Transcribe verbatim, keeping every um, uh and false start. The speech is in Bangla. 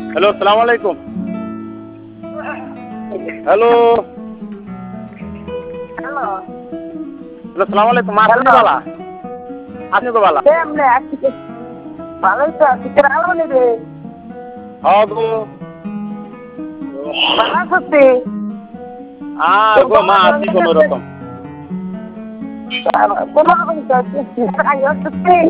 হ্যালো, সালাম আলাইকুম। হ্যালো হ্যালো হ্যালো, সালাম আলাইকুম। মা আপনি হ্যালো বালা আপনি তো বালা কেমনে আছি ভালোই তো আছি তোর আলো নেবে হ্যাঁ গো ভালো আছি আর গো মা আছি কোনো রকম। কোনো রকম